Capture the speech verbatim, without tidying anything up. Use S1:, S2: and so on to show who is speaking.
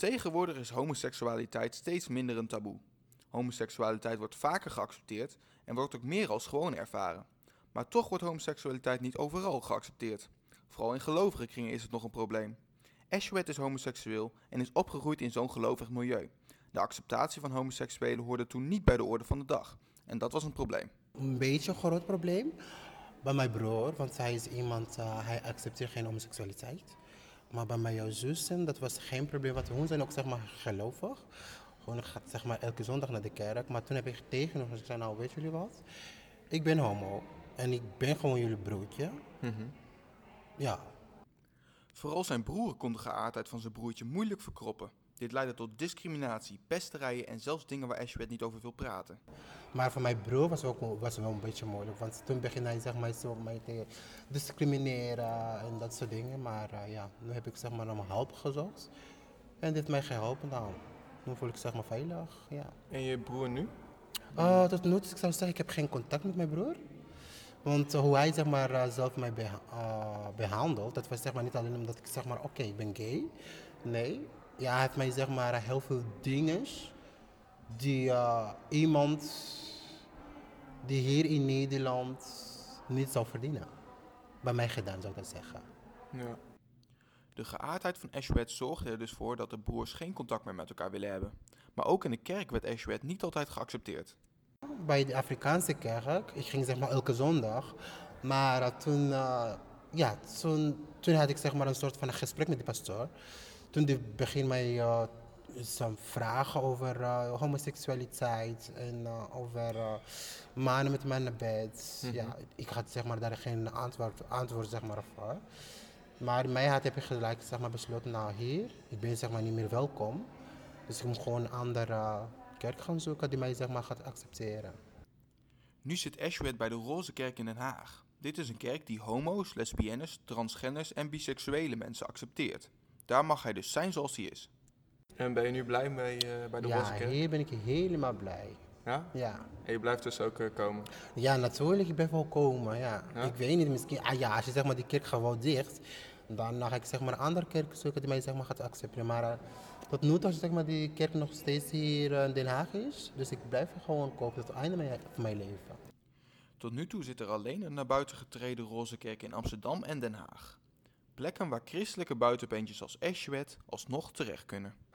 S1: Tegenwoordig is homoseksualiteit steeds minder een taboe. Homoseksualiteit wordt vaker geaccepteerd en wordt ook meer als gewoon ervaren. Maar toch wordt homoseksualiteit niet overal geaccepteerd. Vooral in gelovige kringen is het nog een probleem. Ashwet is homoseksueel en is opgegroeid in zo'n gelovig milieu. De acceptatie van homoseksuelen hoorde toen niet bij de orde van de dag. En dat was een probleem.
S2: Een beetje een groot probleem bij mijn broer, want hij is iemand, uh, hij accepteert geen homoseksualiteit. Maar bij mijn zussen, dat was geen probleem, want hun zijn ook zeg maar gelovig. Gewoon gaat zeg maar elke zondag naar de kerk. Maar toen heb ik tegen hem gezegd, nou weet jullie wat, ik ben homo en ik ben gewoon jullie broertje.
S1: Mm-hmm.
S2: Ja.
S1: Vooral zijn broer kon de geaardheid van zijn broertje moeilijk verkroppen. Dit leidde tot discriminatie, pesterijen en zelfs dingen waar Ashwet niet over wil praten.
S2: Maar voor mijn broer was het ook was het wel een beetje moeilijk, want toen begon hij zeg maar, zo mij te discrimineren en dat soort dingen. Maar uh, ja, nu heb ik zeg maar om hulp gezocht en dit heeft mij geholpen. Nou, nu voel ik zeg maar veilig, ja.
S3: En je broer nu?
S2: Uh, tot nu toe, ik zou zeggen, ik heb geen contact met mijn broer. Want uh, hoe hij zeg maar, uh, zelf mij beha- uh, behandelt, dat was zeg maar niet alleen omdat ik zeg maar, oké, okay, ik ben gay. Nee, ja, hij heeft mij zeg maar heel veel dingen die uh, iemand die hier in Nederland niet zou verdienen. Bij mij gedaan, zou ik dat zeggen.
S3: Ja.
S1: De geaardheid van Ashwet zorgde er dus voor dat de broers geen contact meer met elkaar willen hebben. Maar ook in de kerk werd Ashwet niet altijd geaccepteerd.
S2: Bij de Afrikaanse kerk, ik ging zeg maar elke zondag, maar uh, toen, uh, ja, toen, toen had ik zeg maar een soort van een gesprek met de pastoor. Toen die begin mij uh, some vragen over uh, homoseksualiteit en uh, over uh, mannen met mannenbed. Mm-hmm. Ja, ik had zeg maar daar geen antwoord, antwoord zeg maar voor. Maar in mij had heb ik gelijk zeg maar besloten, nou hier, ik ben zeg maar niet meer welkom. Dus ik moet gewoon een andere kerk gaan zoeken die mij zeg maar gaat accepteren.
S1: Nu zit Ashwet bij de Roze Kerk in Den Haag. Dit is een kerk die homo's, lesbiennes, transgenders en biseksuele mensen accepteert. Daar mag hij dus zijn zoals hij is.
S3: En ben je nu blij mee uh, bij de
S2: ja,
S3: Roze Kerk?
S2: Ja, hier ben ik helemaal blij.
S3: Ja?
S2: Ja.
S3: En je blijft dus ook uh, komen?
S2: Ja, natuurlijk, ik ben wel komen, ja.
S3: Ja?
S2: Ik weet niet, misschien, ah ja, als je zeg maar die kerk gewoon dicht, dan ga ik zeg maar een andere kerk zoeken die mij zeg maar gaat accepteren. Maar uh, tot nu toe, zeg maar, die kerk nog steeds hier in Den Haag is, dus ik blijf gewoon kopen tot het einde van mijn leven.
S1: Tot nu toe zit er alleen een naar buiten getreden Roze Kerk in Amsterdam en Den Haag. Plekken waar christelijke buitenbeentjes als Ashwet alsnog terecht kunnen.